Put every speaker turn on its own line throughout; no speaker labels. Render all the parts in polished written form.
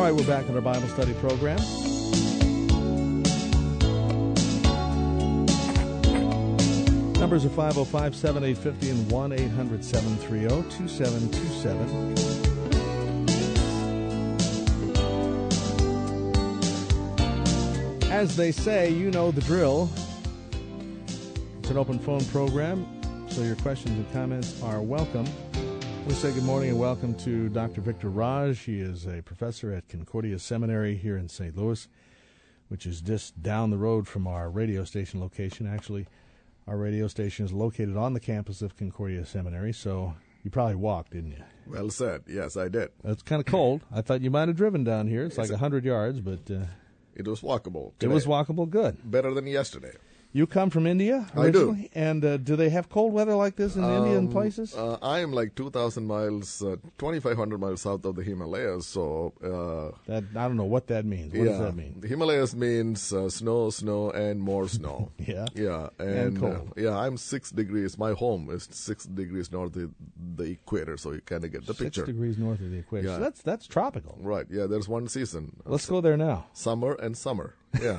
All right, we're back in our Bible study program. Numbers are 505-7850 and 1-800-730-2727. As they say, you know the drill. It's an open phone program, so your questions and comments are welcome. We say good morning and welcome to Dr. Victor Raj. He is a professor at Concordia Seminary here in St. Louis, which is just down the road from our radio station location. Actually, our radio station is located on the campus of Concordia Seminary, so you probably walked, didn't you?
Well said. Yes, I did.
It's kind of cold. I thought you might have driven down here. It's like 100 yards, but...
it was walkable
It
today.
was walkable, good.
Better than yesterday.
You come from India originally?
I do.
And do they have cold weather like this in India and places?
I am like 2,000 miles, 2,500 miles south of the Himalayas, so...
I don't know what that means. What does that mean?
The Himalayas means snow, and more snow.
Yeah.
Yeah.
And cold.
I'm 6 degrees. My home is 6 degrees north of the equator, so you kind of get the picture.
6 degrees north of the equator.
Yeah.
So that's tropical.
Right. Yeah, there's one season.
Let's go there now.
Summer and summer. Yeah.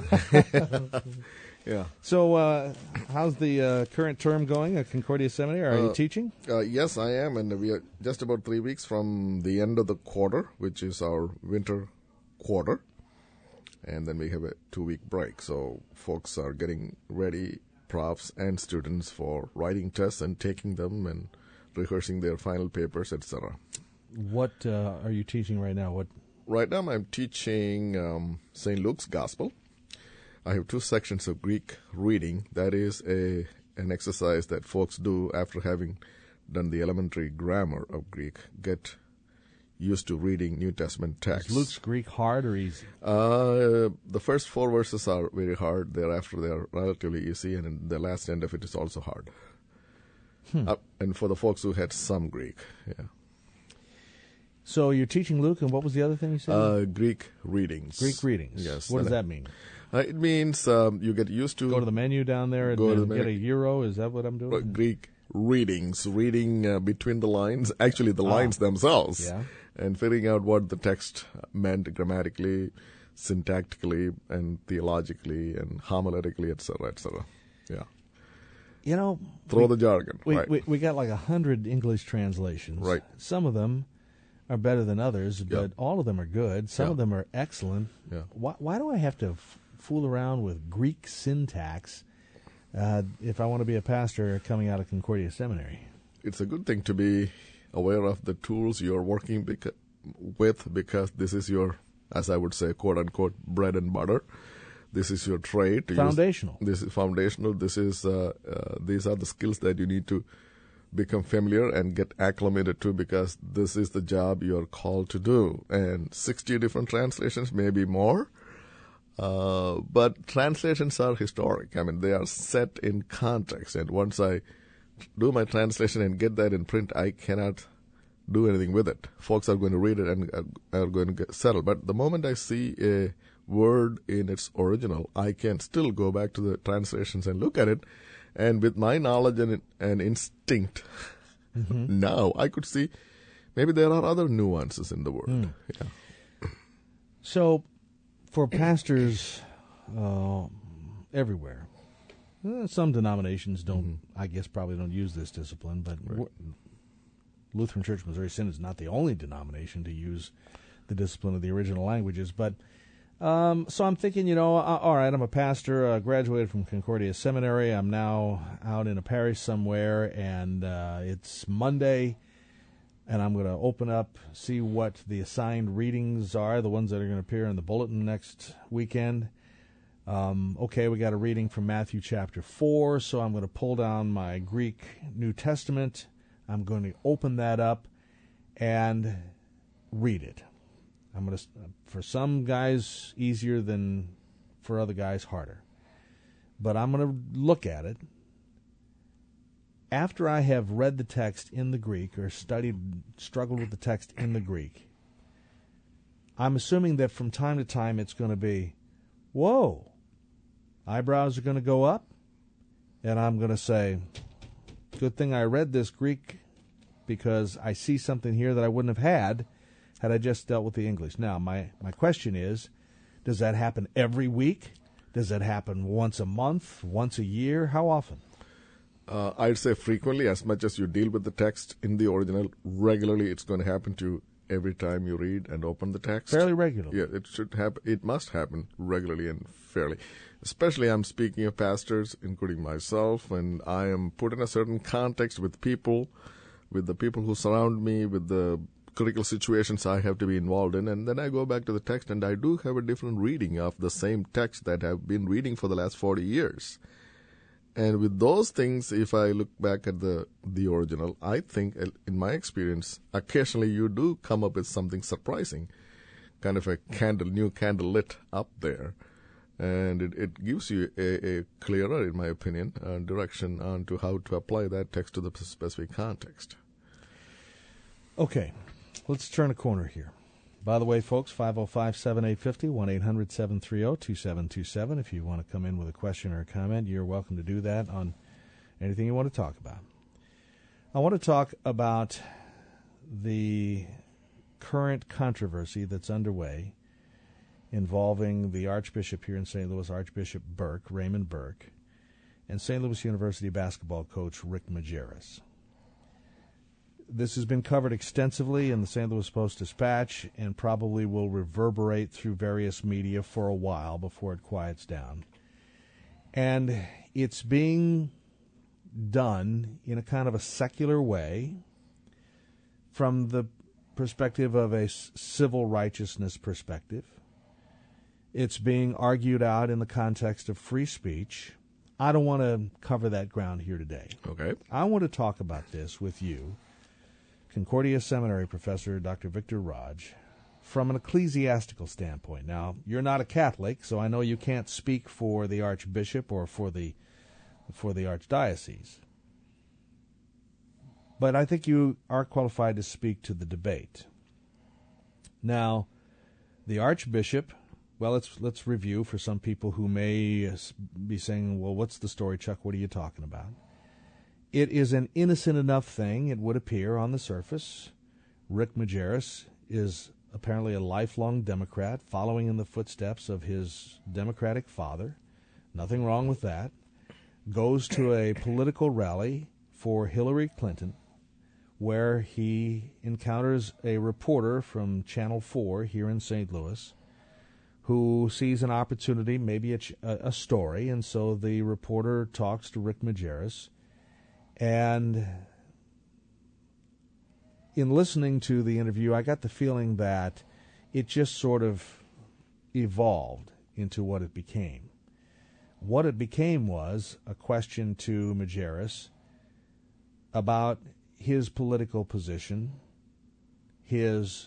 Yeah.
So, how's the current term going at Concordia Seminary? Are you teaching?
Yes, I am, and we are just about 3 weeks from the end of the quarter, which is our winter quarter, and then we have a 2-week break. So, folks are getting ready, profs and students, for writing tests and taking them and rehearsing their final papers, etc.
What are you teaching right now?
Right now, I'm teaching St. Luke's Gospel. I have 2 sections of Greek reading. That is an exercise that folks do after having done the elementary grammar of Greek. Get used to reading New Testament texts.
Is Luke's Greek hard or easy?
The first 4 verses are very hard. Thereafter, they are relatively easy, and the last end of it is also hard. And for the folks who had some Greek, yeah.
So you're teaching Luke, and what was the other thing you said?
Greek readings.
Greek readings.
Yes.
What does that mean?
It means you get used to...
Go to the menu down there and get a euro? Is that what I'm doing?
Greek readings, reading between the lines, actually the lines themselves, and figuring out what the text meant grammatically, syntactically, and theologically, and homiletically, etc., etc. Yeah.
You know...
Throw the jargon.
We got like 100 English translations.
Right.
Some of them are better than others, but all of them are good. Some of them are excellent.
Yeah.
Why do I have to fool around with Greek syntax if I want to be a pastor coming out of Concordia Seminary?
It's a good thing to be aware of the tools you're working with, because this is your, as I would say, quote-unquote, bread and butter. This is your trade.
Foundational.
This is foundational. This is these are the skills that you need to become familiar and get acclimated to, because this is the job you're called to do. And 60 different translations, maybe more. But translations are historic. I mean, they are set in context. And once I do my translation and get that in print, I cannot do anything with it. Folks are going to read it and are going to get settled. But the moment I see a word in its original, I can still go back to the translations and look at it. And with my knowledge and instinct, now I could see maybe there are other nuances in the word. Yeah.
So, for pastors everywhere, some denominations don't, I guess, probably don't use this discipline, but Lutheran Church Missouri Synod is not the only denomination to use the discipline of the original languages. But so I'm thinking, all right, I'm a pastor, graduated from Concordia Seminary. I'm now out in a parish somewhere, and it's Monday, and I'm going to open up, see what the assigned readings are, the ones that are going to appear in the bulletin next weekend. Okay, we got a reading from Matthew chapter 4, so I'm going to pull down my Greek New Testament. I'm going to open that up and read it. I'm going to, for some guys, easier than for other guys, harder. But I'm going to look at it. After I have read the text in the Greek or struggled with the text in the Greek, I'm assuming that from time to time it's going to be, whoa, eyebrows are going to go up, and I'm going to say, good thing I read this Greek, because I see something here that I wouldn't have had had I just dealt with the English. Now, my question is, does that happen every week? Does that happen once a month, once a year? How often?
I'd say frequently, as much as you deal with the text in the original, regularly it's going to happen to you every time you read and open the text.
Fairly regularly.
Yeah, it should happen. It must happen regularly and fairly. Especially, I'm speaking of pastors, including myself, and I am put in a certain context with people, with the people who surround me, with the critical situations I have to be involved in, and then I go back to the text, and I do have a different reading of the same text that I've been reading for the last 40 years. And with those things, if I look back at the original, I think, in my experience, occasionally you do come up with something surprising, kind of a new candle lit up there. And it gives you a clearer, in my opinion, direction on to how to apply that text to the specific context.
Okay, let's turn a corner here. By the way, folks, 505-7850, 1-800-730-2727. If you want to come in with a question or a comment, you're welcome to do that on anything you want to talk about. I want to talk about the current controversy that's underway involving the Archbishop here in St. Louis, Archbishop Burke, Raymond Burke, and St. Louis University basketball coach Rick Majerus. This has been covered extensively in the St. Louis Post-Dispatch and probably will reverberate through various media for a while before it quiets down. And it's being done in a kind of a secular way from the perspective of a civil righteousness perspective. It's being argued out in the context of free speech. I don't want to cover that ground here today.
Okay.
I want to talk about this with you, Concordia Seminary professor Dr. Victor Raj, from an ecclesiastical standpoint. Now, you're not a Catholic, so I know you can't speak for the Archbishop or for the Archdiocese. But I think you are qualified to speak to the debate. Now, the Archbishop, well, let's review for some people who may be saying, well, what's the story, Chuck? What are you talking about? It is an innocent enough thing, it would appear on the surface. Rick Majerus is apparently a lifelong Democrat, following in the footsteps of his Democratic father. Nothing wrong with that. Goes to a political rally for Hillary Clinton, where he encounters a reporter from Channel 4 here in St. Louis, who sees an opportunity, maybe a story, and so the reporter talks to Rick Majerus. And in listening to the interview, I got the feeling that it just sort of evolved into what it became. What it became was a question to Majerus about his political position, his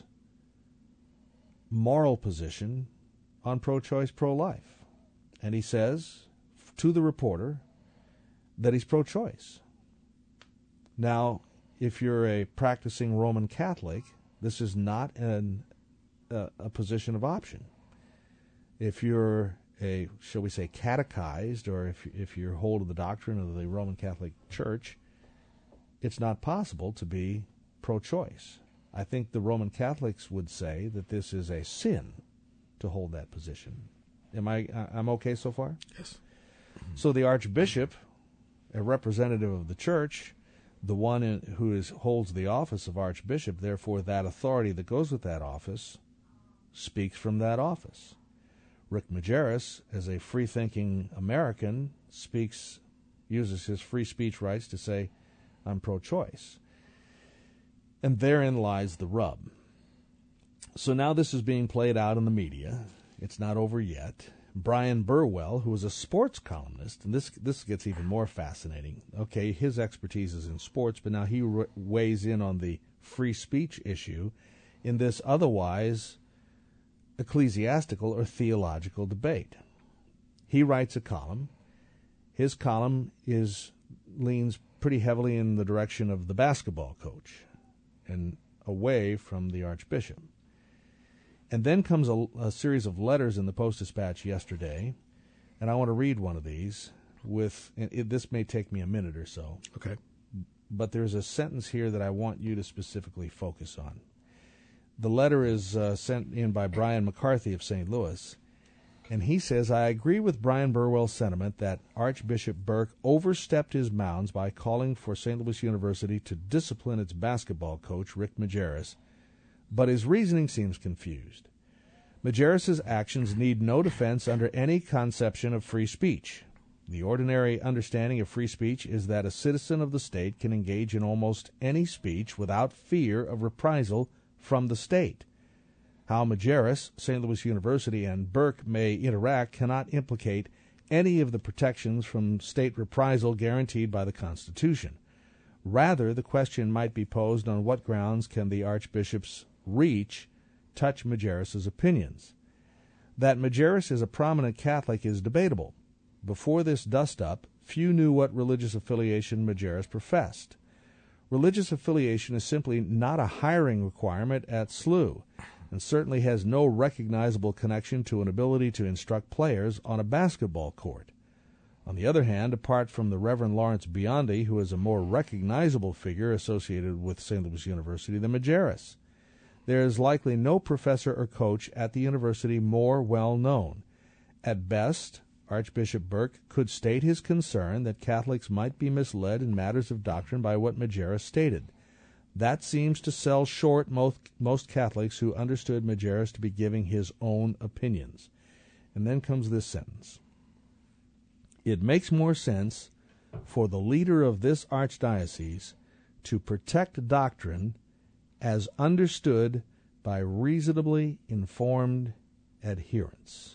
moral position on pro-choice, pro-life. And he says to the reporter that he's pro-choice. Now, if you're a practicing Roman Catholic, this is not a position of option. If you're a, shall we say, catechized, or if you hold to the doctrine of the Roman Catholic Church, it's not possible to be pro-choice. I think the Roman Catholics would say that this is a sin to hold that position. I'm okay so far?
Yes.
So the Archbishop, a representative of the Church, the one who holds the office of Archbishop, therefore that authority that goes with that office, speaks from that office. Rick Majerus, as a free-thinking American, uses his free speech rights to say, I'm pro-choice. And therein lies the rub. So now this is being played out in the media. It's not over yet. Brian Burwell, who is a sports columnist, and this gets even more fascinating. Okay, his expertise is in sports, but now he weighs in on the free speech issue in this otherwise ecclesiastical or theological debate. He writes a column. His column leans pretty heavily in the direction of the basketball coach and away from the Archbishop. And then comes a series of letters in the Post-Dispatch yesterday, and I want to read one of these. This may take me a minute or so.
Okay.
But there's a sentence here that I want you to specifically focus on. The letter is sent in by Brian McCarthy of St. Louis. And he says, I agree with Brian Burwell's sentiment that Archbishop Burke overstepped his bounds by calling for St. Louis University to discipline its basketball coach, Rick Majerus, but his reasoning seems confused. Majerus's actions need no defense under any conception of free speech. The ordinary understanding of free speech is that a citizen of the state can engage in almost any speech without fear of reprisal from the state. How Majerus, St. Louis University, and Burke may interact cannot implicate any of the protections from state reprisal guaranteed by the Constitution. Rather, the question might be posed on what grounds can the Archbishop's reach touch Majerus's opinions. That Majerus is a prominent Catholic is debatable. Before this dust-up, few knew what religious affiliation Majerus professed. Religious affiliation is simply not a hiring requirement at SLU, and certainly has no recognizable connection to an ability to instruct players on a basketball court. On the other hand, apart from the Reverend Lawrence Biondi, who is a more recognizable figure associated with St. Louis University than Majerus, there is likely no professor or coach at the university more well known. At best, Archbishop Burke could state his concern that Catholics might be misled in matters of doctrine by what Majerus stated. That seems to sell short most Catholics who understood Majerus to be giving his own opinions. And then comes this sentence. It makes more sense for the leader of this archdiocese to protect doctrine as understood by reasonably informed adherents.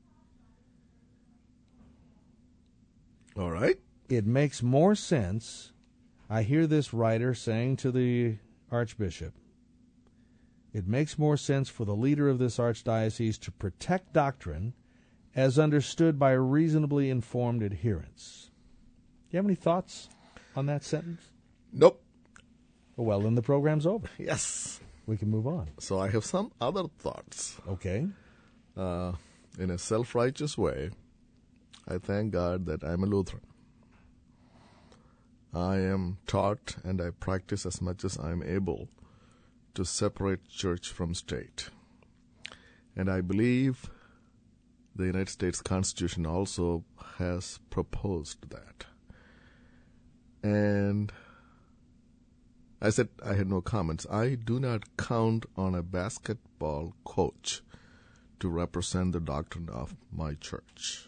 All right.
It makes more sense, I hear this writer saying to the Archbishop, it makes more sense for the leader of this archdiocese to protect doctrine as understood by reasonably informed adherents. Do you have any thoughts on that sentence?
Nope.
Well, then the program's over.
Yes.
We can move on.
So I have some other thoughts.
Okay.
In a self-righteous way, I thank God that I'm a Lutheran. I am taught and I practice as much as I'm able to separate church from state. And I believe the United States Constitution also has proposed that. And I said I had no comments. I do not count on a basketball coach to represent the doctrine of my church.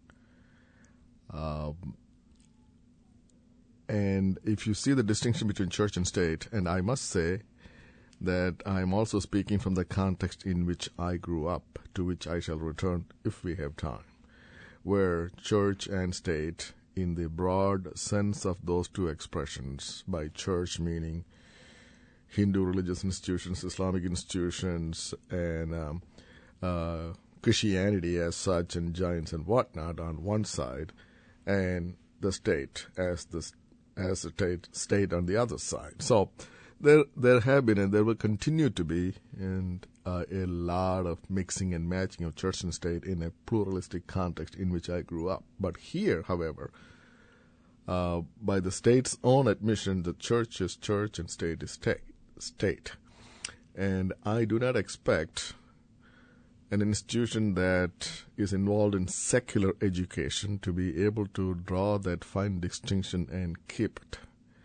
And if you see the distinction between church and state, and I must say that I am also speaking from the context in which I grew up, to which I shall return if we have time, where church and state, in the broad sense of those two expressions, by church meaning Hindu religious institutions, Islamic institutions, and Christianity as such, and giants and whatnot on one side, and the state as the state on the other side. So there have been and there will continue to be and a lot of mixing and matching of church and state in a pluralistic context in which I grew up. But here, however, by the state's own admission, the church is church and state is state. And I do not expect an institution that is involved in secular education to be able to draw that fine distinction and keep it.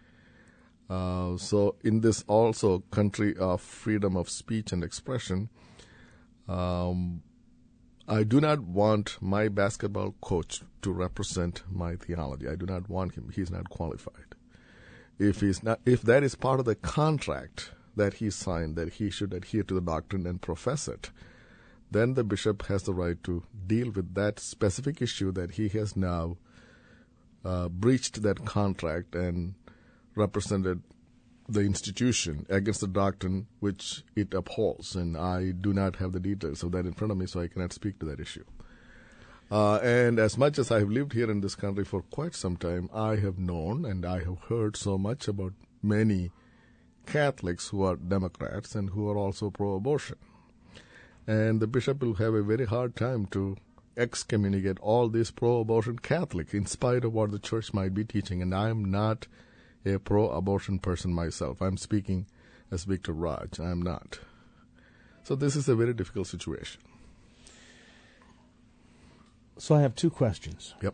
So in this also country of freedom of speech and expression, I do not want my basketball coach to represent my theology. I do not want him. He's not qualified. If that is part of the contract that he signed, that he should adhere to the doctrine and profess it, then the bishop has the right to deal with that specific issue that he has now breached that contract and represented the institution against the doctrine which it upholds. And I do not have the details of that in front of me, so I cannot speak to that issue. And as much as I have lived here in this country for quite some time, I have known and I have heard so much about many Catholics who are Democrats and who are also pro-abortion. And the bishop will have a very hard time to excommunicate all these pro-abortion Catholics in spite of what the church might be teaching. And I am not a pro-abortion person myself. I'm speaking as Victor Raj. I am not. So this is a very difficult situation.
So I have two questions.
Yep.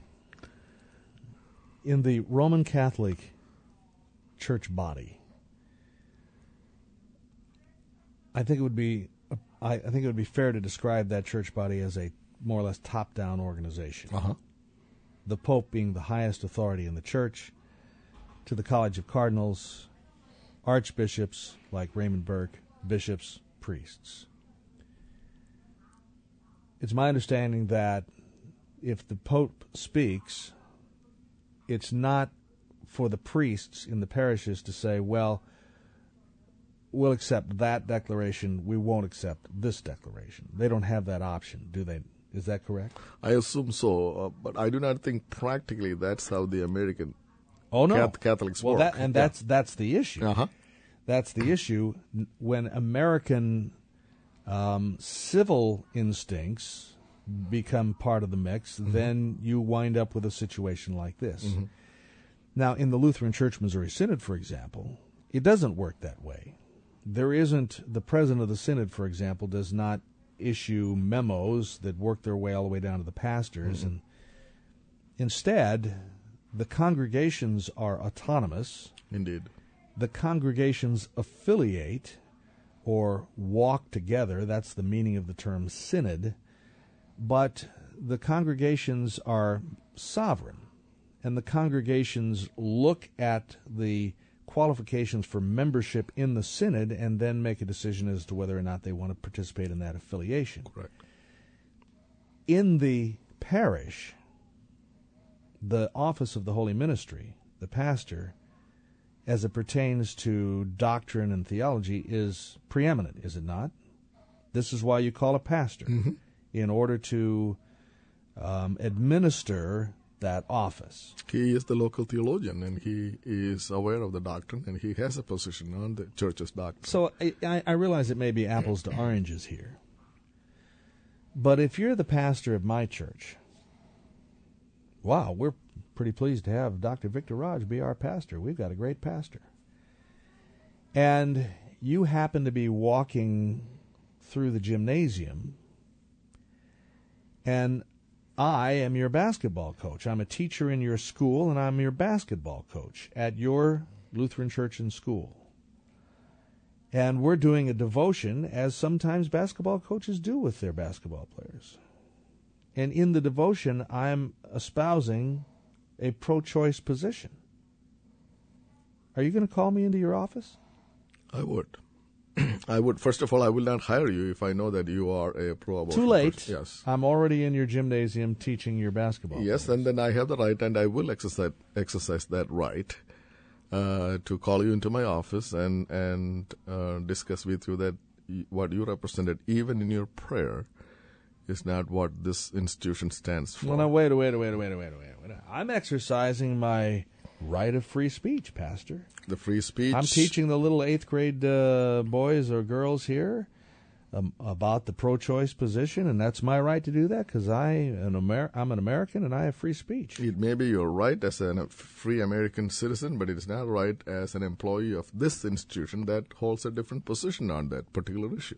In the Roman Catholic Church body, I think it would be fair to describe that church body as a more or less top-down organization.
Uh-huh.
The Pope being the highest authority in the church, to the College of Cardinals, archbishops like Raymond Burke, bishops, priests. It's my understanding that if the Pope speaks, it's not for the priests in the parishes to say, well, we'll accept that declaration, we won't accept this declaration. They don't have that option, do they? Is that correct?
I assume so, but I do not think practically that's how the American Catholics
well,
work.
That's the issue.
Uh-huh.
That's the issue. When American civil instincts become part of the mix, then you wind up with a situation like this.
Mm-hmm.
Now, in the Lutheran Church Missouri Synod, for example, it doesn't work that way. There isn't, the president of the synod, for example, does not issue memos that work their way all the way down to the pastors. And instead, the congregations are autonomous.
Indeed.
The congregations affiliate or walk together. That's the meaning of the term synod. But the congregations are sovereign, and the congregations look at the qualifications for membership in the synod and then make a decision as to whether or not they want to participate in that affiliation.
Correct.
In the parish, the office of the holy ministry, the pastor, as it pertains to doctrine and theology, is preeminent, is it not? This is why you call a pastor, in order to administer that office.
He is the local theologian, and he is aware of the doctrine, and he has a position on the church's doctrine.
So I realize it may be apples to oranges here. But if you're the pastor of my church, wow, we're pretty pleased to have Dr. Victor Raj be our pastor. We've got a great pastor. And you happen to be walking through the gymnasium, and I am your basketball coach. I'm a teacher in your school, and I'm your basketball coach at your Lutheran church and school. And we're doing a devotion, as sometimes basketball coaches do with their basketball players. And in the devotion, I'm espousing a pro-choice position. Are you going to call me into your office?
I would. I would. First of all, I will not hire you if I know that you are a pro-abortion
Too late.
person. Yes.
I'm already in your gymnasium teaching your basketball.
Yes,
players.
and then I have the right, and I will exercise that right to call you into my office and discuss with you that what you represented, even in your prayer, is not what this institution stands for.
Well, now, wait. I'm exercising my right of free speech, Pastor.
The free speech.
I'm teaching the little 8th grade boys or girls here about the pro-choice position, and that's my right to do that because I'm an American and I have free speech.
It may be your right as a free American citizen, but it is not right as an employee of this institution that holds a different position on that particular issue.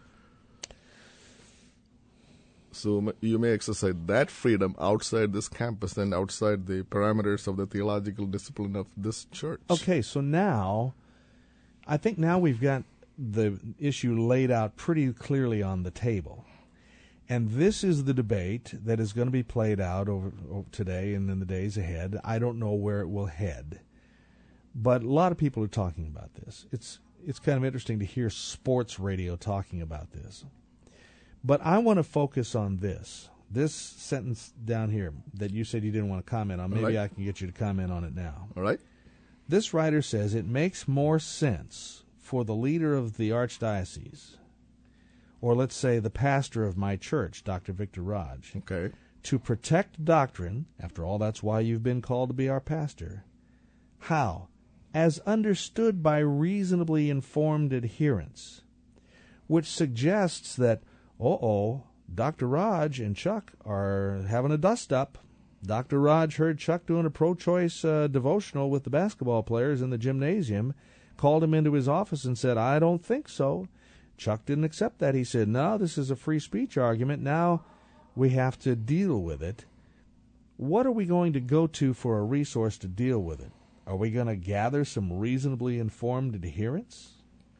So you may exercise that freedom outside this campus and outside the parameters of the theological discipline of this church.
Okay, so now, I think now we've got the issue laid out pretty clearly on the table. And this is the debate that is going to be played out over today and in the days ahead. I don't know where it will head. But a lot of people are talking about this. It's kind of interesting to hear sports radio talking about this. But I want to focus on this sentence down here that you said you didn't want to comment on. Maybe
right.
I can get you to comment on it now.
All right.
This writer says it makes more sense for the leader of the archdiocese, or let's say the pastor of my church, Dr. Victor Raj,
Okay.
to protect doctrine, after all that's why you've been called to be our pastor. How? As understood by reasonably informed adherents, which suggests that Dr. Raj and Chuck are having a dust-up. Dr. Raj heard Chuck doing a pro-choice devotional with the basketball players in the gymnasium, called him into his office and said, I don't think so. Chuck didn't accept that. He said, no, this is a free speech argument. Now we have to deal with it. What are we going to go to for a resource to deal with it? Are we going to gather some reasonably informed adherents?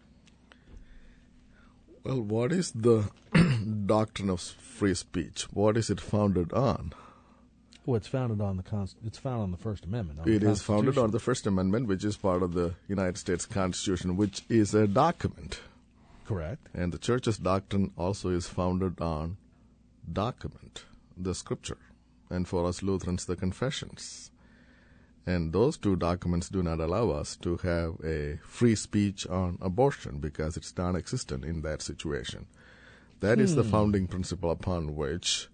Well, what is the doctrine of free speech? What is it founded on?
Well, it's founded on it's founded on the First Amendment.
It is founded on the First Amendment, which is part of the United States Constitution, which is a document.
Correct.
And the church's doctrine also is founded on document, the Scripture, and for us Lutherans, the confessions. And those two documents do not allow us to have a free speech on abortion because it's non-existent in that situation. That is the founding principle upon which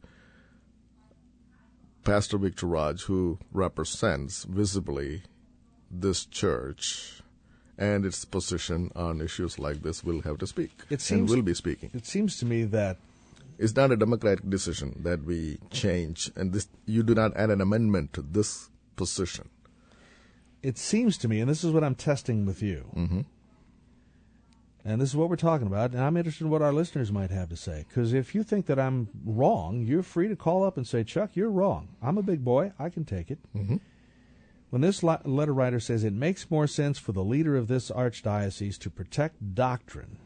Pastor Victor Raj, who represents visibly this church and its position on issues like this, will have to speak and will be speaking.
It seems to me that
it's not a democratic decision that we change, and this, you do not add an amendment to this position.
It seems to me, and this is what I'm testing with you, and this is what we're talking about, and I'm interested in what our listeners might have to say, because if you think that I'm wrong, you're free to call up and say, Chuck, you're wrong. I'm a big boy. I can take it. When this letter writer says it makes more sense for the leader of this archdiocese to protect doctrine,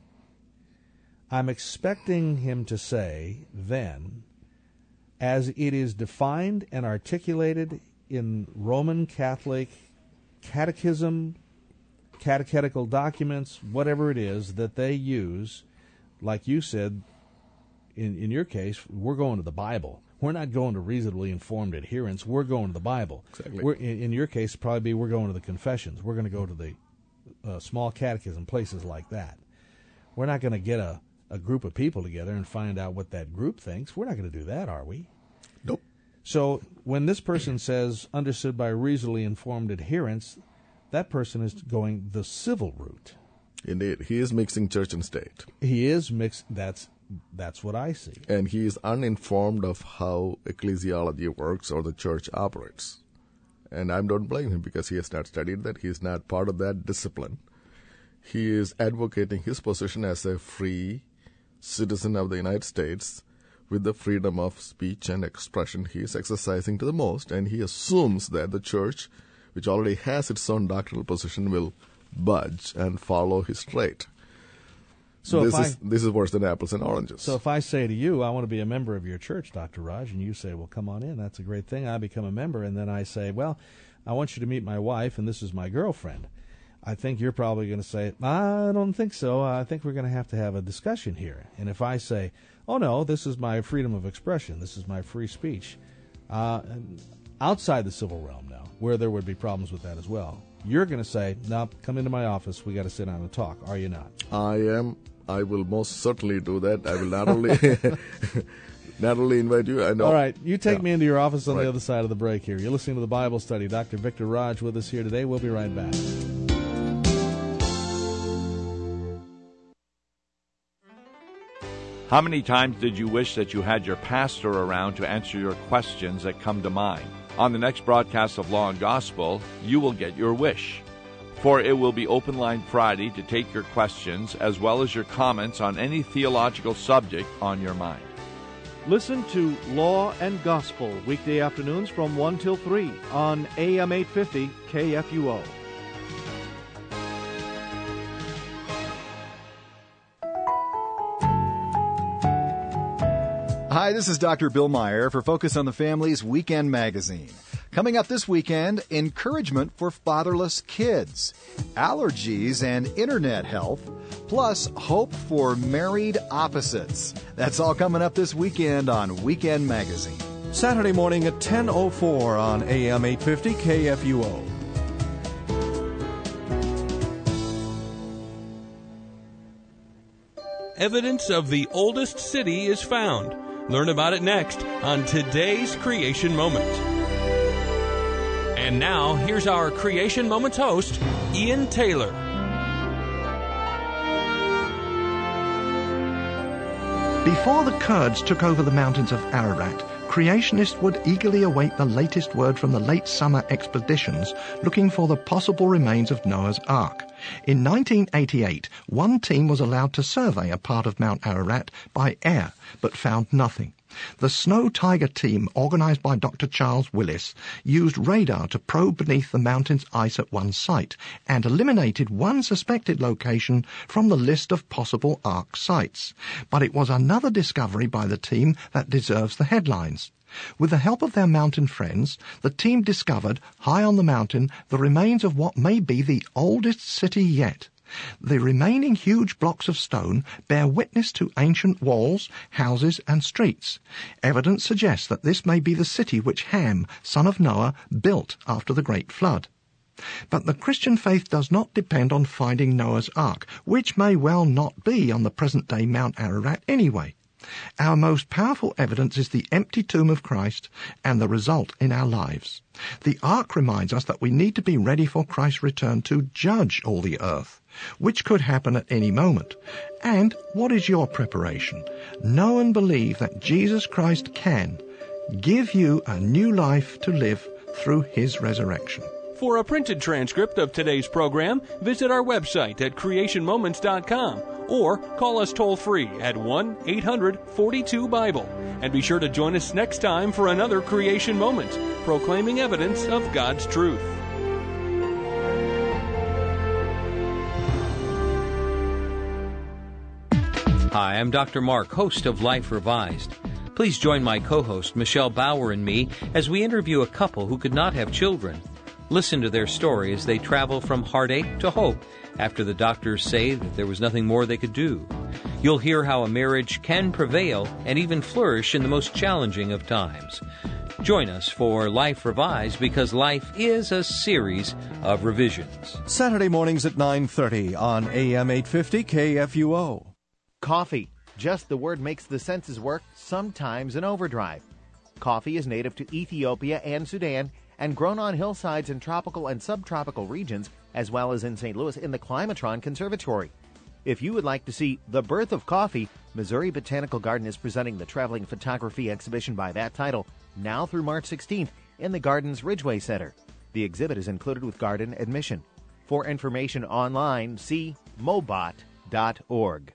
I'm expecting him to say then, as it is defined and articulated in Roman Catholic catechism, catechetical documents, whatever it is that they use, like you said, in your case, we're going to the Bible. We're not going to reasonably informed adherents. We're going to the Bible.
Exactly.
In your case, probably we're going to the confessions. We're going to go to the small catechism, places like that. We're not going to get a group of people together and find out what that group thinks. We're not going to do that, are we?
Nope.
So when this person says understood by reasonably informed adherents, that person is going the civil route.
Indeed. He is mixing church and state.
He is mixed. That's what I see.
And he is uninformed of how ecclesiology works or the church operates. And I don't blame him because he has not studied that. He is not part of that discipline. He is advocating his position as a free citizen of the United States with the freedom of speech and expression he is exercising to the most. And he assumes that the church, which already has its own doctrinal position, will budge and follow his trade. So this is worse than apples and oranges.
So if I say to you, I want to be a member of your church, Dr. Raj, and you say, well, come on in, that's a great thing. I become a member, and then I say, well, I want you to meet my wife, and this is my girlfriend. I think you're probably going to say, I don't think so. I think we're going to have a discussion here. And if I say, oh, no, this is my freedom of expression, this is my free speech, outside the civil realm now, where there would be problems with that as well, you're going to say, no, come into my office, we got to sit down and talk. Are you not?
I am. I will most certainly do that. I will not only invite you. I know.
All right, you take me into your office on the other side of the break here. You're listening to the Bible Study. Dr. Victor Raj with us here today. We'll be right back.
How many times did you wish that you had your pastor around to answer your questions that come to mind? On the next broadcast of Law and Gospel, you will get your wish. For it will be Open Line Friday to take your questions as well as your comments on any theological subject on your mind.
Listen to Law and Gospel weekday afternoons from 1 till 3 on AM 850 KFUO.
Hi, this is Dr. Bill Meyer for Focus on the Family's Weekend Magazine. Coming up this weekend, encouragement for fatherless kids, allergies and internet health, plus hope for married opposites. That's all coming up this weekend on Weekend Magazine.
Saturday morning at 10:04 on AM 850 KFUO.
Evidence of the oldest city is found. Learn about it next on today's Creation Moment. And now, here's our Creation Moments host, Ian Taylor.
Before the Kurds took over the mountains of Ararat, creationists would eagerly await the latest word from the late summer expeditions looking for the possible remains of Noah's Ark. In 1988, one team was allowed to survey a part of Mount Ararat by air, but found nothing. The Snow Tiger team, organized by Dr. Charles Willis, used radar to probe beneath the mountain's ice at one site and eliminated one suspected location from the list of possible Ark sites. But it was another discovery by the team that deserves the headlines. With the help of their mountain friends, the team discovered, high on the mountain, the remains of what may be the oldest city yet. The remaining huge blocks of stone bear witness to ancient walls, houses, and streets. Evidence suggests that this may be the city which Ham, son of Noah, built after the Great Flood. But the Christian faith does not depend on finding Noah's Ark, which may well not be on the present-day Mount Ararat anyway. Our most powerful evidence is the empty tomb of Christ and the result in our lives. The Ark reminds us that we need to be ready for Christ's return to judge all the earth, which could happen at any moment. And what is your preparation? Know and believe that Jesus Christ can give you a new life to live through his resurrection.
For a printed transcript of today's program, visit our website at creationmoments.com or call us toll-free at 1-800-42-BIBLE. And be sure to join us next time for another Creation Moment, proclaiming evidence of God's truth.
Hi, I'm Dr. Mark, host of Life Revised. Please join my co-host, Michelle Bauer, and me as we interview a couple who could not have children. Listen to their story as they travel from heartache to hope after the doctors say that there was nothing more they could do. You'll hear how a marriage can prevail and even flourish in the most challenging of times. Join us for Life Revised, because life is a series of revisions.
Saturday mornings at 9:30 on AM 850 KFUO.
Coffee. Just the word makes the senses work, sometimes in overdrive. Coffee is native to Ethiopia and Sudan and grown on hillsides in tropical and subtropical regions, as well as in St. Louis in the Climatron Conservatory. If you would like to see the birth of coffee, Missouri Botanical Garden is presenting the traveling photography exhibition by that title now through March 16th in the Garden's Ridgeway Center. The exhibit is included with garden admission. For information online, see mobot.org.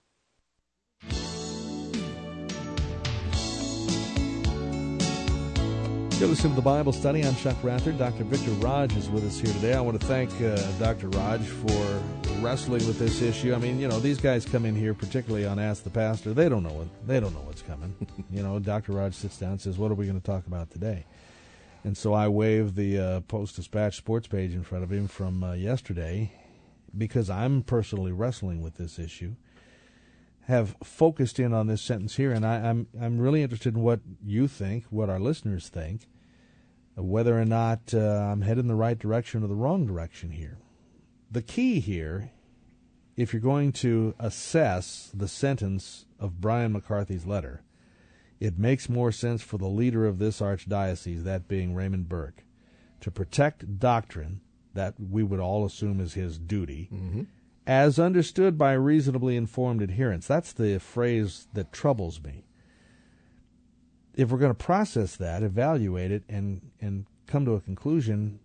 You're listening to the Bible Study. I'm Chuck Rather. Dr. Victor Raj is with us here today. I want to thank Dr. Raj for wrestling with this issue. I mean, these guys come in here, particularly on Ask the Pastor. They don't know what's coming. Dr. Raj sits down and says, "What are we going to talk about today?" And so I wave the Post-Dispatch sports page in front of him from yesterday, because I'm personally wrestling with this issue. Have focused in on this sentence here, and I'm really interested in what you think, what our listeners think, whether or not I'm headed in the right direction or the wrong direction here. The key here, if you're going to assess the sentence of Brian McCarthy's letter, it makes more sense for the leader of this archdiocese, that being Raymond Burke, to protect doctrine that we would all assume is his duty, as understood by reasonably informed adherents. That's the phrase that troubles me. If we're going to process that, evaluate it, and come to a conclusion,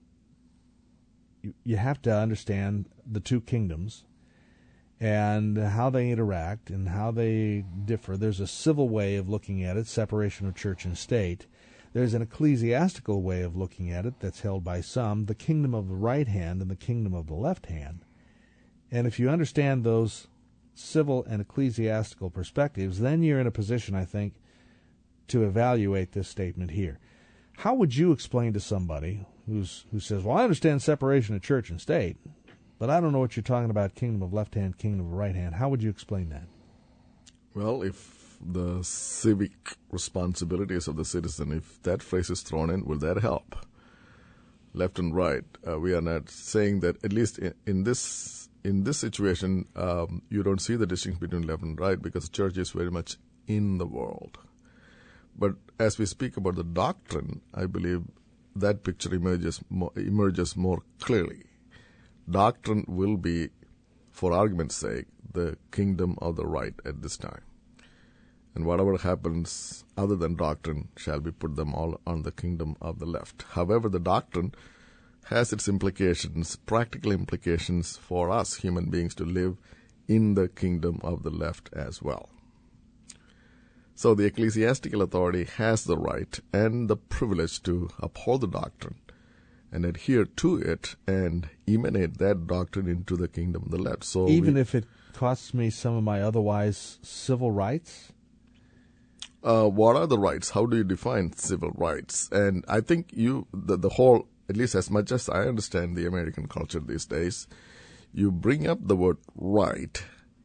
you have to understand the two kingdoms and how they interact and how they differ. There's a civil way of looking at it, separation of church and state. There's an ecclesiastical way of looking at it that's held by some, the kingdom of the right hand and the kingdom of the left hand. And if you understand those civil and ecclesiastical perspectives, then you're in a position, I think, to evaluate this statement here. How would you explain to somebody who says, "Well, I understand separation of church and state, but I don't know what you're talking about, kingdom of left hand, kingdom of right hand"? How would you explain that?
Well, if the civic responsibilities of the citizen, if that phrase is thrown in, will that help? Left and right. We are not saying that, at least in this situation, you don't see the distinction between left and right, because the church is very much in the world. But as we speak about the doctrine, I believe that picture emerges more clearly. Doctrine will be, for argument's sake, the kingdom of the right at this time. And whatever happens other than doctrine shall be put them all on the kingdom of the left. However, the doctrine has its implications, practical implications for us human beings to live in the kingdom of the left as well. So the ecclesiastical authority has the right and the privilege to uphold the doctrine and adhere to it and emanate that doctrine into the kingdom of the left. So
even if it costs me some of my otherwise civil rights?
What are the rights? How do you define civil rights? And I think the whole, at least as much as I understand the American culture these days, you bring up the word right,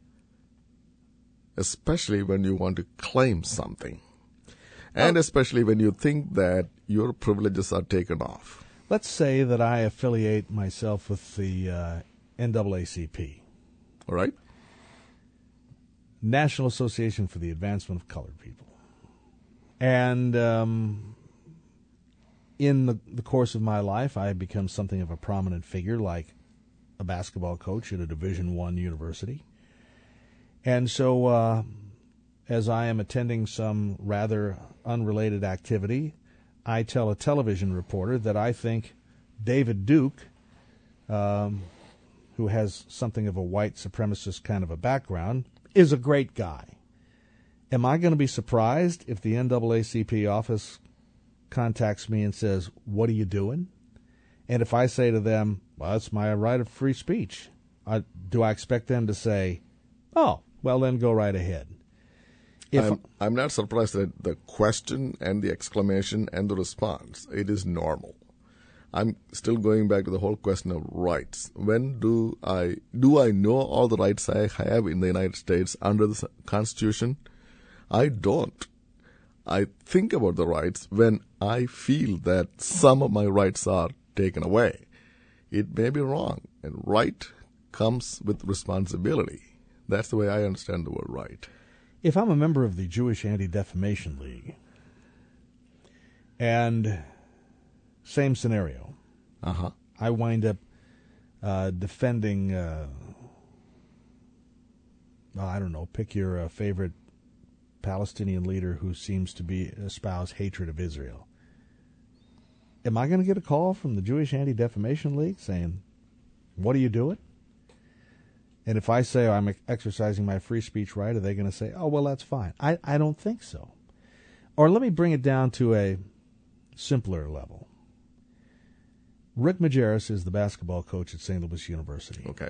especially when you want to claim something, and especially when you think that your privileges are taken off.
Let's say that I affiliate myself with the NAACP.
All right.
National Association for the Advancement of Colored People. And in the course of my life, I have become something of a prominent figure, like a basketball coach at a Division I university. And so as I am attending some rather unrelated activity, I tell a television reporter that I think David Duke, who has something of a white supremacist kind of a background, is a great guy. Am I going to be surprised if the NAACP office contacts me and says, "What are you doing?" And if I say to them, "Well, it's my right of free speech," do I expect them to say, "Oh, well, then go right ahead"?
I'm not surprised at the question and the exclamation and the response. It is normal. I'm still going back to the whole question of rights. When do I know all the rights I have in the United States under the Constitution? I don't. I think about the rights when I feel that some of my rights are taken away. It may be wrong, and right comes with responsibility. That's the way I understand the word right.
If I'm a member of the Jewish Anti-Defamation League, and same scenario, I wind up defending, I don't know, pick your favorite Palestinian leader who seems to espouse hatred of Israel. Am I going to get a call from the Jewish Anti-Defamation League saying, "What are you doing?" And if I say I'm exercising my free speech right, are they going to say, "Oh, well, that's fine"? I don't think so. Or let me bring it down to a simpler level. Rick Majerus is the basketball coach at St. Louis University.
Okay.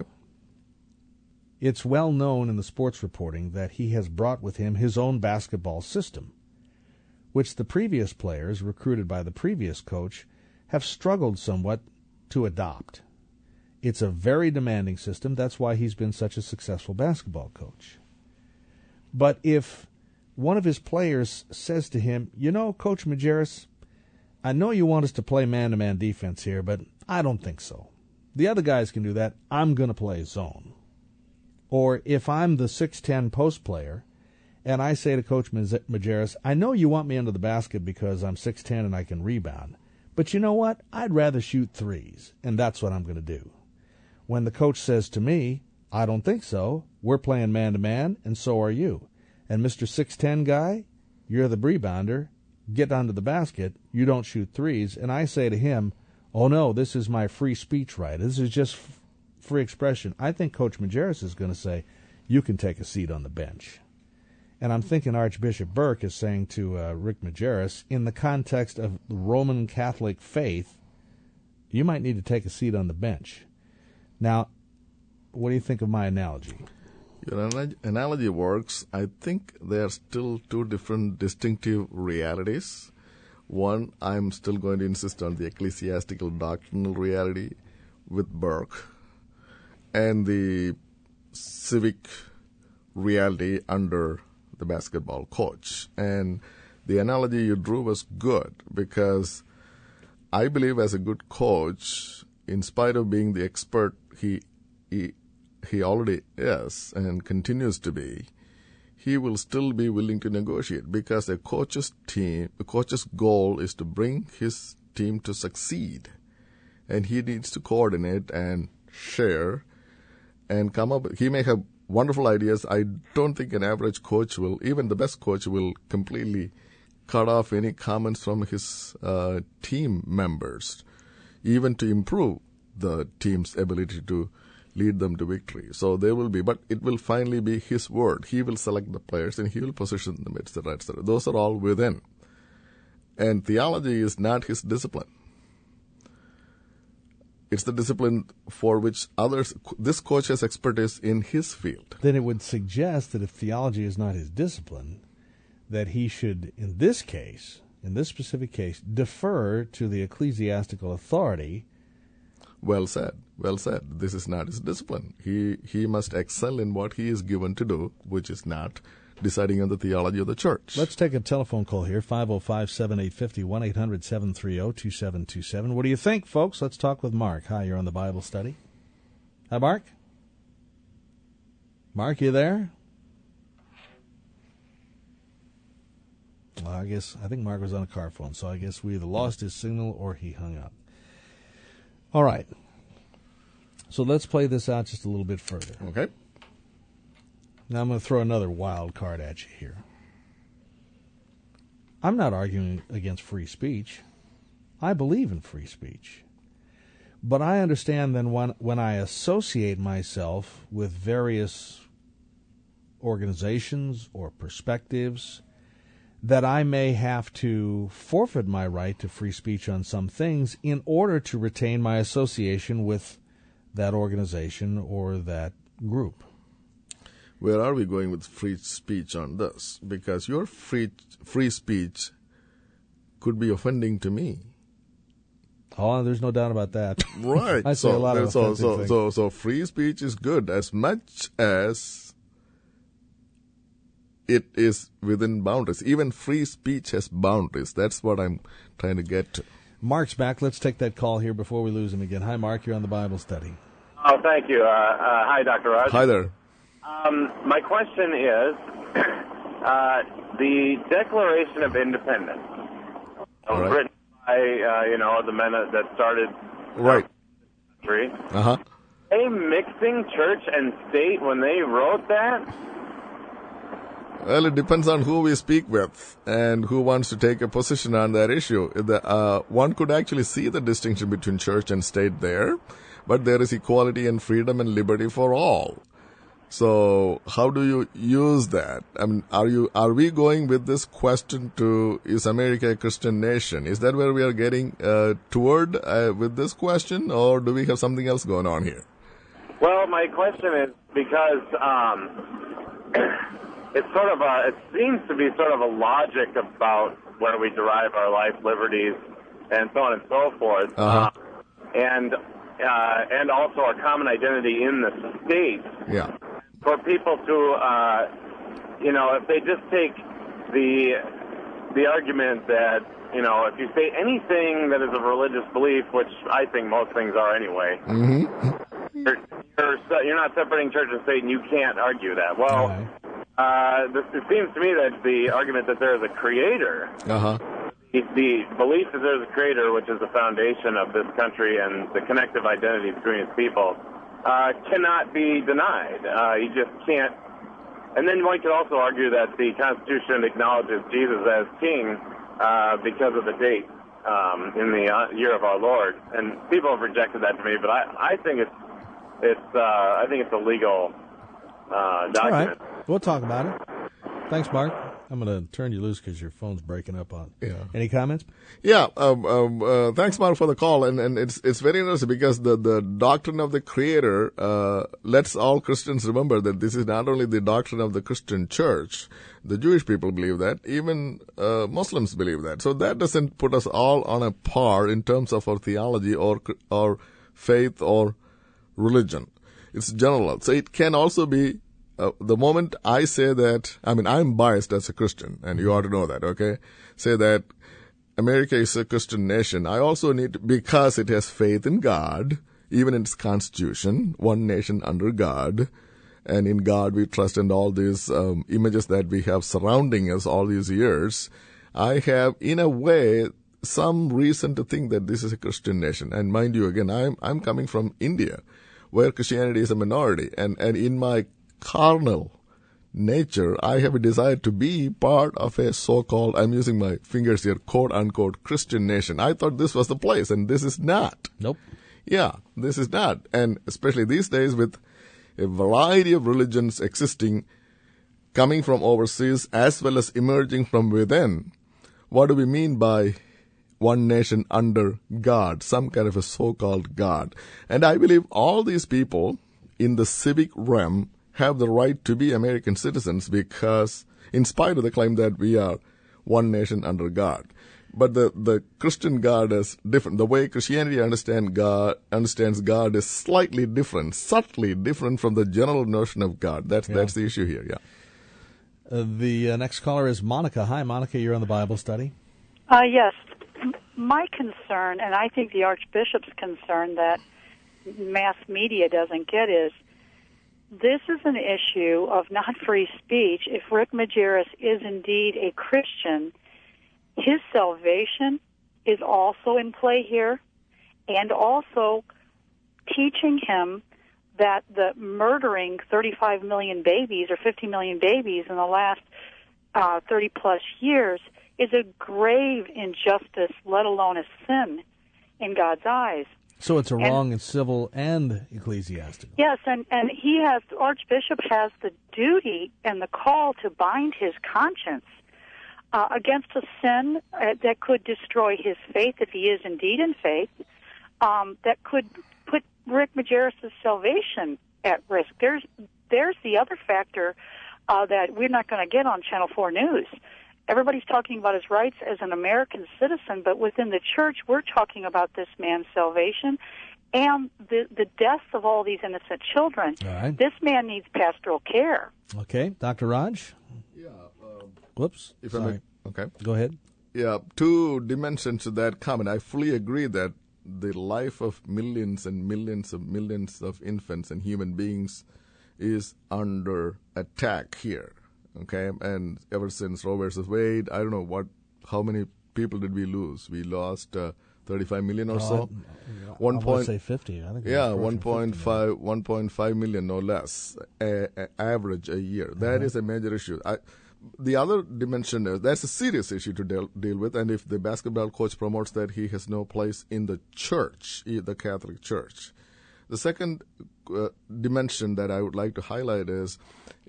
It's well known in the sports reporting that he has brought with him his own basketball system, which the previous players, recruited by the previous coach, have struggled somewhat to adopt. It's a very demanding system. That's why he's been such a successful basketball coach. But if one of his players says to him, "You know, Coach Majerus, I know you want us to play man-to-man defense here, but I don't think so. The other guys can do that. I'm going to play zone." Or if I'm the 6'10 post player and I say to Coach Majerus, "I know you want me under the basket because I'm 6'10 and I can rebound, but you know what? I'd rather shoot threes, and that's what I'm going to do." When the coach says to me, "I don't think so. We're playing man-to-man, and so are you. And Mr. 6'10 guy, you're the rebounder. Get under the basket. You don't shoot threes." And I say to him, "Oh, no, this is my free speech right. This is just free expression." I think Coach Majerus is going to say, "You can take a seat on the bench." And I'm thinking Archbishop Burke is saying to Rick Majerus, in the context of the Roman Catholic faith, you might need to take a seat on the bench. Now, what do you think of my analogy?
Your analogy works. I think there are still two different distinctive realities. One, I'm still going to insist on the ecclesiastical doctrinal reality with Burke, and the civic reality under the basketball coach. And the analogy you drew was good, because I believe as a good coach, in spite of being the expert he already is and continues to be, he will still be willing to negotiate, because the coach's goal is to bring his team to succeed, and he needs to coordinate and share and come up. He may have wonderful ideas. I don't think an average coach will, even the best coach, will completely cut off any comments from his team members. even to improve the team's ability to lead them to victory. So there will be, but it will finally be His word. He will select the players and He will position them, etc., etc. Those are all within. And theology is not His discipline. It's the discipline for which this coach has expertise in his field.
Then it would suggest that if theology is not his discipline, that he should, in this case, in this specific case, defer to the ecclesiastical authority.
Well said. Well said. This is not his discipline. He must excel in what he is given to do, which is not deciding on the theology of the church.
Let's take a telephone call here, 505-7850, 1-800-730-2727. What do you think, folks? Let's talk with Mark. Hi, you're on the Bible Study. Hi, Mark. Mark, you there? Well, I think Mark was on a car phone, so I guess we either lost his signal or he hung up. All right. So let's play this out just a little bit further.
Okay.
Now I'm going to throw another wild card at you here. I'm not arguing against free speech. I believe in free speech. But I understand then when I associate myself with various organizations or perspectives, that I may have to forfeit my right to free speech on some things in order to retain my association with that organization or that group.
Where are we going with free speech on this? Because your free speech could be offending to me.
Oh, there's no doubt about that.
Right.
I say a lot of offensive things.
So free speech is good as much as it is within boundaries. Even free speech has boundaries. That's what I'm trying to get to.
Mark's back. Let's take that call here before we lose him again. Hi, Mark. You're on the Bible Study.
Oh, thank you. Hi, Dr. Raj.
Hi there.
My question is, the Declaration of Independence was written by, the men that started
the
country.
Uh-huh.
They mixing church and state when they wrote that?
Well, it depends on who we speak with and who wants to take a position on that issue. One could actually see the distinction between church and state there, but there is equality and freedom and liberty for all. So how do you use that? I mean, are we going with this question to, is America a Christian nation? Is that where we are getting toward with this question, or do we have something else going on here?
Well, my question is because it's sort of it seems to be sort of a logic about where we derive our life, liberties, and so on and so forth, and also our common identity in the state.
Yeah.
For people to, if they just take the argument that, if you say anything that is of religious belief, which I think most things are anyway, you're not separating church and state, and you can't argue that. Well, it seems to me that the argument that there is a creator, the belief that there's a creator, which is the foundation of this country and the connective identity between its people, cannot be denied. You just can't. And then one could also argue that the Constitution acknowledges Jesus as king because of the date in the year of our Lord. And people have rejected that to me, but I think it's a legal document.
All right, we'll talk about it. Thanks, Mark. I'm going to turn you loose because your phone's breaking up on.
Yeah.
Any comments?
Yeah. Thanks, Mark, for the call, and it's very interesting because the doctrine of the Creator lets all Christians remember that this is not only the doctrine of the Christian Church. The Jewish people believe that. Even Muslims believe that. So that doesn't put us all on a par in terms of our theology or faith or religion. It's general. So it can also be. The moment I say that, I'm biased as a Christian, and you ought to know that, okay? Say that America is a Christian nation. I also need to, because it has faith in God, even in its constitution, one nation under God, and in God we trust, and all these images that we have surrounding us all these years, I have, in a way, some reason to think that this is a Christian nation. And mind you, again, I'm coming from India, where Christianity is a minority, and in my carnal nature, I have a desire to be part of a so-called, I'm using my fingers here, quote-unquote Christian nation. I thought this was the place, and this is not.
Nope.
Yeah, this is not. And especially these days with a variety of religions existing, coming from overseas as well as emerging from within, what do we mean by one nation under God, some kind of a so-called God? And I believe all these people in the civic realm have the right to be American citizens because, in spite of the claim that we are one nation under God. But the Christian God is different. The way Christianity understands God is slightly different, subtly different from the general notion of God. That's the issue here, yeah.
The next caller is Monica. Hi, Monica. You're on the Bible study.
Yes. My concern, and I think the Archbishop's concern that mass media doesn't get, is this is an issue of not free speech. If Rick Majerus is indeed a Christian, his salvation is also in play here, and also teaching him that the murdering 35 million babies or 50 million babies in the last 30-plus years is a grave injustice, let alone a sin in God's eyes.
So it's a wrong in civil and ecclesiastical.
Yes, and the Archbishop has the duty and the call to bind his conscience against a sin that could destroy his faith, if he is indeed in faith, that could put Rick Majerus' salvation at risk. There's the other factor that we're not going to get on Channel 4 News. Everybody's talking about his rights as an American citizen, but within the church, we're talking about this man's salvation and the deaths of all these innocent children.
All right.
This man needs pastoral care.
Okay. Dr. Raj?
Yeah.
Whoops. Sorry.
Okay.
Go ahead.
Yeah, two dimensions to that comment. I fully agree that the life of millions and millions of infants and human beings is under attack here. Okay, and ever since Roe versus Wade, I don't know how many people did we lose? We lost 35 million or so.
I would say 50. I think.
Yeah, 1.5 million, no less, average a year. That is a major issue. The other dimension is that's a serious issue to deal with, and if the basketball coach promotes that, he has no place in the church, the Catholic Church. The second dimension that I would like to highlight is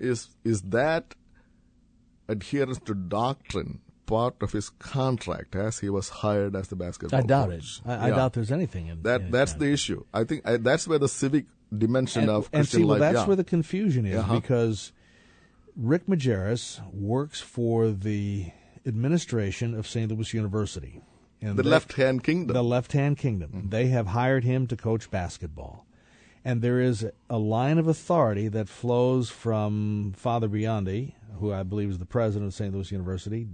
that adherence to doctrine part of his contract as he was hired as the basketball coach?
I doubt it. I doubt there's anything in
that. That's the issue. I think that's where the civic dimension of Christian life.
That's where the confusion is, because Rick Majerus works for the administration of St. Louis University. And
the left-hand kingdom.
The left-hand kingdom. Mm-hmm. They have hired him to coach basketball. And there is a line of authority that flows from Father Biondi, who I believe is the president of St. Louis University,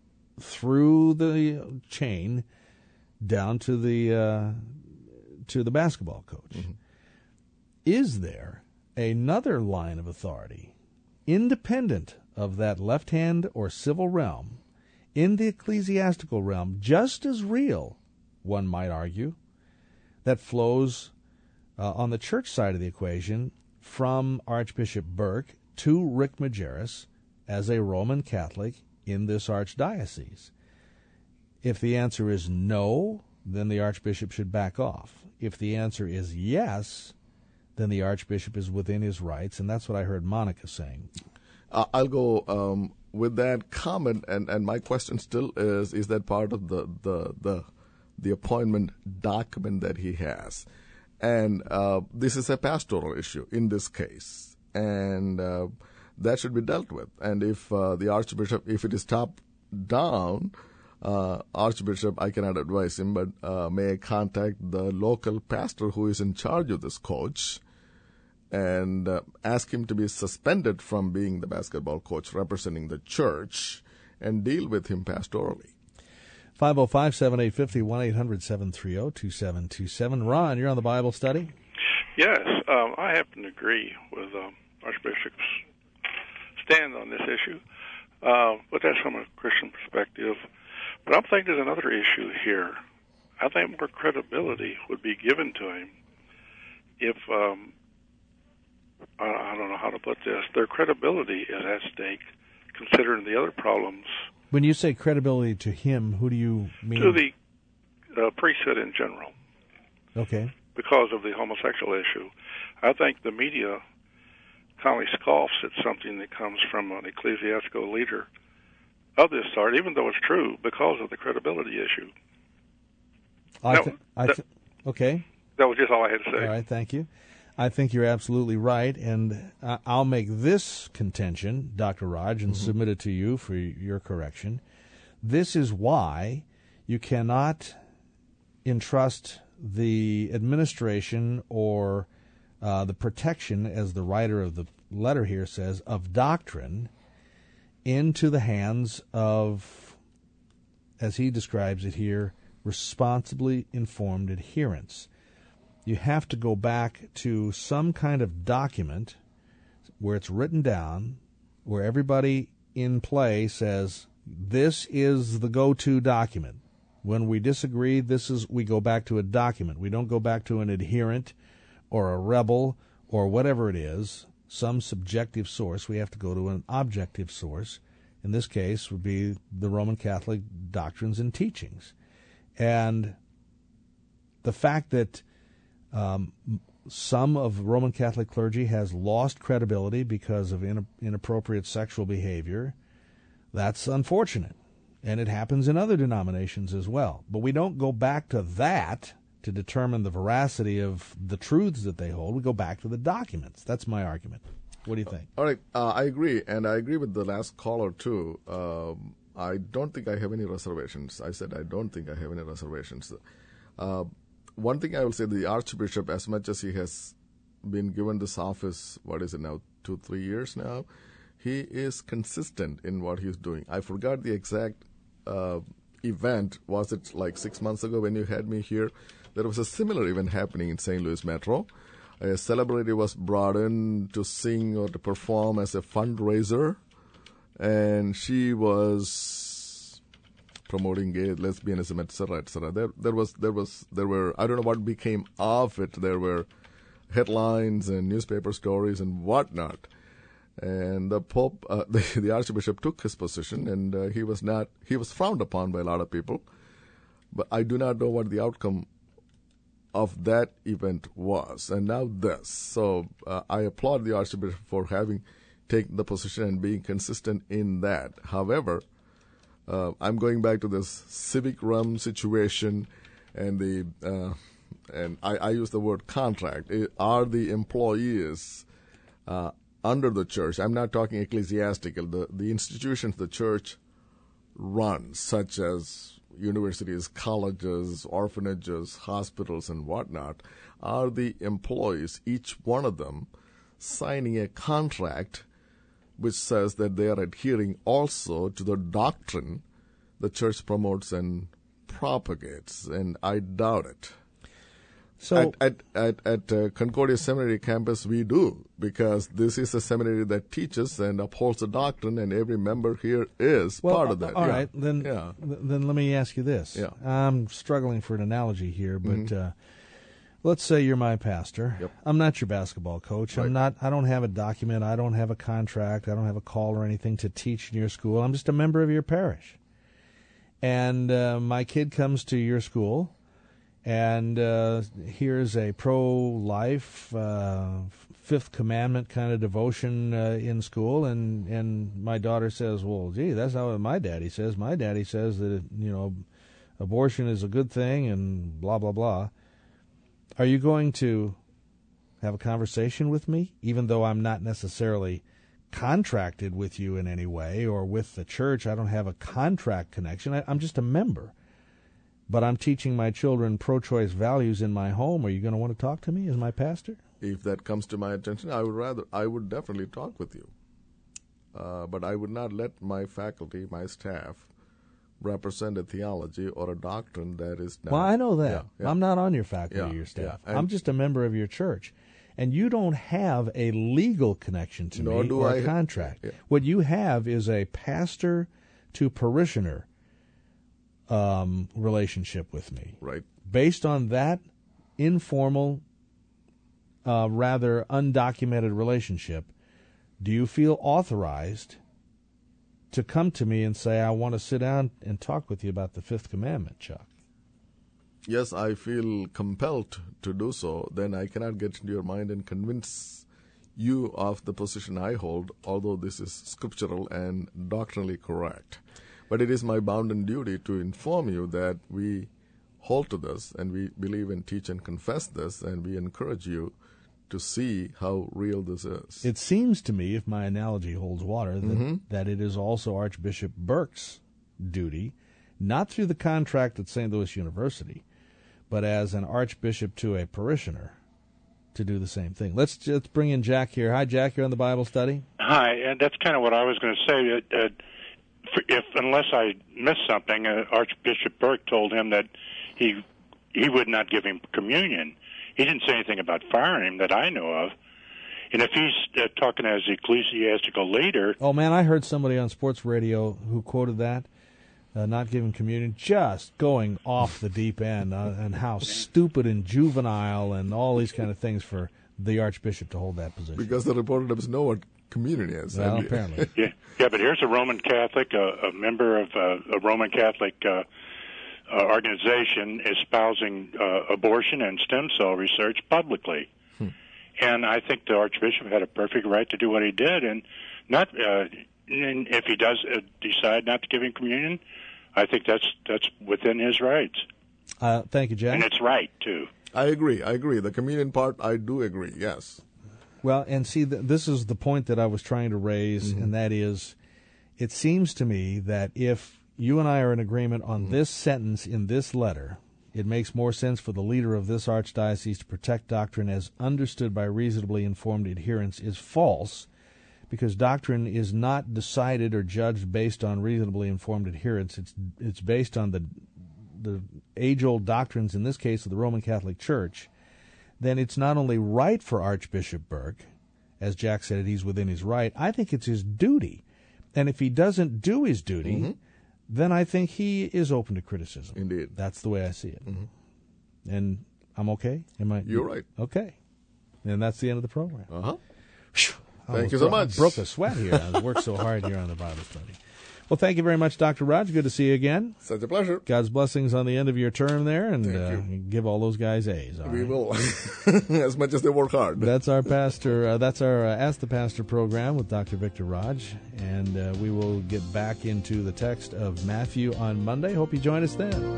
through the chain down to the basketball coach. Mm-hmm. Is there another line of authority, independent of that left-hand or civil realm, in the ecclesiastical realm, just as real, one might argue, that flows on the church side of the equation from Archbishop Burke to Rick Majerus as a Roman Catholic in this archdiocese? If the answer is no, then the Archbishop should back off. If the answer is yes, then the Archbishop is within his rights, and that's what I heard Monica saying.
I'll go with that comment, and my question still is that part of the appointment document that he has? And this is a pastoral issue in this case, and that should be dealt with. And if the Archbishop, if it is top down, Archbishop, I cannot advise him, but may contact the local pastor who is in charge of this coach and ask him to be suspended from being the basketball coach representing the church and deal with him pastorally.
505-7850, 1-800-730-2727. Ron, you're on the Bible study?
Yes, I happen to agree with Archbishop's stand on this issue, but that's from a Christian perspective. But I'm thinking there's another issue here. I think more credibility would be given to him if I don't know how to put this, their credibility is at stake, considering the other problems.
When you say credibility to him, who do you mean?
To the priesthood in general.
Okay.
Because of the homosexual issue. I think the media kindly scoffs at something that comes from an ecclesiastical leader of this sort, even though it's true, because of the credibility issue.
Okay.
That was just all I had to say.
All right, thank you. I think you're absolutely right, and I'll make this contention, Dr. Raj, and submit it to you for your correction. This is why you cannot entrust the administration or the protection, as the writer of the letter here says, of doctrine into the hands of, as he describes it here, responsibly informed adherents. You have to go back to some kind of document where it's written down, where everybody in play says, this is the go-to document. When we disagree, we go back to a document. We don't go back to an adherent or a rebel or whatever it is, some subjective source. We have to go to an objective source. In this case would be the Roman Catholic doctrines and teachings. And the fact that some of Roman Catholic clergy has lost credibility because of inappropriate sexual behavior, that's unfortunate. And it happens in other denominations as well. But we don't go back to that to determine the veracity of the truths that they hold. We go back to the documents. That's my argument. What do you think?
All right. I agree. And I agree with the last caller, too. I don't think I have any reservations. I said I don't think I have any reservations. One thing I will say, the Archbishop, as much as he has been given this office, 2-3 years now, he is consistent in what he's doing. I forgot the exact event. Was it like 6 months ago when you had me here? There was a similar event happening in St. Louis Metro. A celebrity was brought in to sing or to perform as a fundraiser, and she was promoting gay, lesbianism, etc., etc. There were I don't know what became of it. There were headlines and newspaper stories and whatnot. And the Pope, the Archbishop, took his position, and he was frowned upon by a lot of people. But I do not know what the outcome of that event was. And now this. So I applaud the Archbishop for having taken the position and being consistent in that. However, I'm going back to this civic realm situation, and I use the word contract. Are the employees under the church? I'm not talking ecclesiastical. The institutions the church runs, such as universities, colleges, orphanages, hospitals, and whatnot, are the employees, each one of them, signing a contract which says that they are adhering also to the doctrine the church promotes and propagates, and I doubt it. So at Concordia Seminary campus, we do, because this is a seminary that teaches and upholds the doctrine, and every member here is part of that.
All right, then let me ask you this.
Yeah.
I'm struggling for an analogy here, but let's say you're my pastor.
Yep.
I'm not your basketball coach.
Right.
I don't have a document. I don't have a contract. I don't have a call or anything to teach in your school. I'm just a member of your parish. And my kid comes to your school, and here's a pro-life, fifth commandment kind of devotion in school, and my daughter says, well, gee, that's not what my daddy says. My daddy says that, abortion is a good thing and blah, blah, blah. Are you going to have a conversation with me, even though I'm not necessarily contracted with you in any way or with the church? I don't have a contract connection. I'm just a member. But I'm teaching my children pro-choice values in my home. Are you going to want to talk to me as my pastor?
If that comes to my attention, I would definitely talk with you. But I would not let my faculty, my staff, represent a theology or a doctrine that is not.
Well, I know that.
Yeah.
I'm not on your faculty or your staff. I'm just a member of your church. And you don't have a legal connection to me or a contract.
Yeah.
What you have is a pastor to parishioner relationship with me.
Right.
Based on that informal rather undocumented relationship, do you feel authorized to come to me and say, I want to sit down and talk with you about the Fifth Commandment, Chuck?
Yes, I feel compelled to do so. Then I cannot get into your mind and convince you of the position I hold, although this is scriptural and doctrinally correct. But it is my bounden duty to inform you that we hold to this, and we believe and teach and confess this, and we encourage you to see how real this is.
It seems to me, if my analogy holds water, that it is also Archbishop Burke's duty, not through the contract at St. Louis University, but as an archbishop to a parishioner, to do the same thing. Let's bring in Jack here. Hi, Jack. You're on the Bible study.
Hi, and that's kind of what I was going to say. Unless I missed something, Archbishop Burke told him that he would not give him communion. He didn't say anything about firing him that I know of. And if he's talking as ecclesiastical leader...
Oh, man, I heard somebody on sports radio who quoted that, not giving communion, just going off the deep end, and how stupid and juvenile and all these kind of things for the Archbishop to hold that position.
Because the reporter doesn't know what communion is.
Well, apparently.
Yeah, but here's a Roman Catholic, a member of a Roman Catholic organization espousing abortion and stem cell research publicly. And I think the Archbishop had a perfect right to do what he did, and not. And if he does decide not to give him communion, I think that's within his rights.
Thank you, Jack.
And it's right too.
I agree. The communion part, I do agree. Yes.
Well, and see, this is the point that I was trying to raise, and that is, it seems to me that if you and I are in agreement on this sentence in this letter, it makes more sense for the leader of this archdiocese to protect doctrine as understood by reasonably informed adherents is false, because doctrine is not decided or judged based on reasonably informed adherents. It's based on the age-old doctrines, in this case of the Roman Catholic Church. Then it's not only right for Archbishop Burke, as Jack said, he's within his right. I think it's his duty. And if he doesn't do his duty, then I think he is open to criticism.
Indeed.
That's the way I see it. And I'm okay?
You're right.
Okay. And that's the end of the program.
Thank you so much.
I broke a sweat here. I worked so hard here on the Bible study. Well, thank you very much, Dr. Raj. Good to see you again.
Such a pleasure.
God's blessings on the end of your term there, and give all those guys A's.
We will, as much as they work hard.
That's our pastor. That's our Ask the Pastor program with Dr. Victor Raj, and we will get back into the text of Matthew on Monday. Hope you join us then.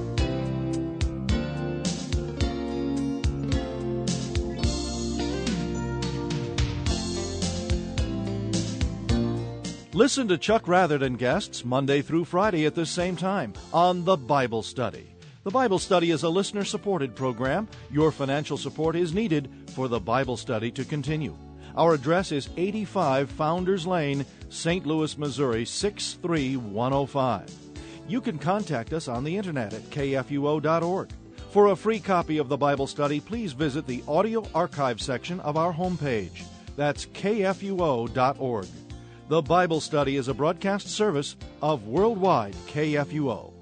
Listen to Chuck Rather and guests Monday through Friday at this same time on The Bible Study. The Bible Study is a listener-supported program. Your financial support is needed for The Bible Study to continue. Our address is 85 Founders Lane, St. Louis, Missouri, 63105. You can contact us on the internet at kfuo.org. For a free copy of The Bible Study, please visit the audio archive section of our homepage. That's kfuo.org. The Bible Study is a broadcast service of Worldwide KFUO.